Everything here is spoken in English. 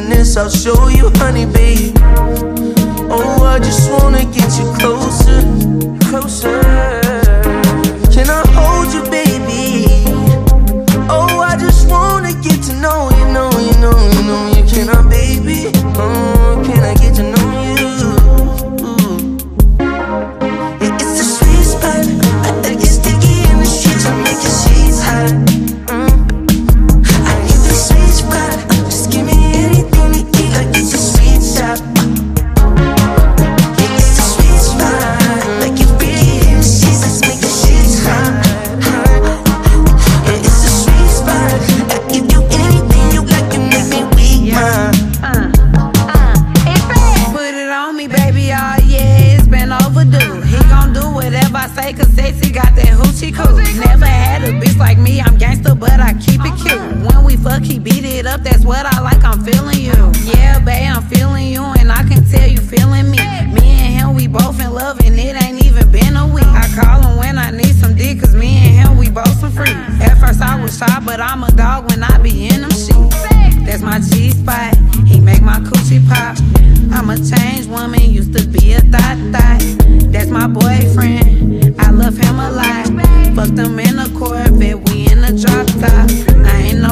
tenderness I'll show you, honey, babe. Oh, I just wanna get you closer, closer. Can I hold you, baby? Oh, I just wanna get to know you, know you, know you, know you. Can I, baby? Oh, can I get to know you? Yeah, it's the sweet spot. I like it sticky in the streets. I make your sheets hot. I need the sweet spot. Just give me anything to eat. Like it's a sweet shop. Yeah, it's the sweet spot. Like you pretty in the sheets. Let's make the sheets hot. Yeah, it's the sweet spot. I give you anything you like. You make me weak, Put it on me, baby, oh yeah, it's been overdue. He gon' do whatever I say, cause sexy got that hoochie cool. Never had a bitch like me, I'm gangster, but I keep it cute. When we fuck, he beat it up, that's what I like, I'm feeling you. Yeah, babe, I'm feeling you, and I can tell you feeling me. Me and him, we both in love, and it ain't even been a week. I call him when I need some dick, cause me and him, we both some free. At first I was shy, but I'm a dog when I be in them sheets. That's my G-spot, he make my coochie pop. I'm a changed woman, used to be a thot. That's my boyfriend, I love him a lot. Fucked him in a Corvette, we in a drop top. I ain't no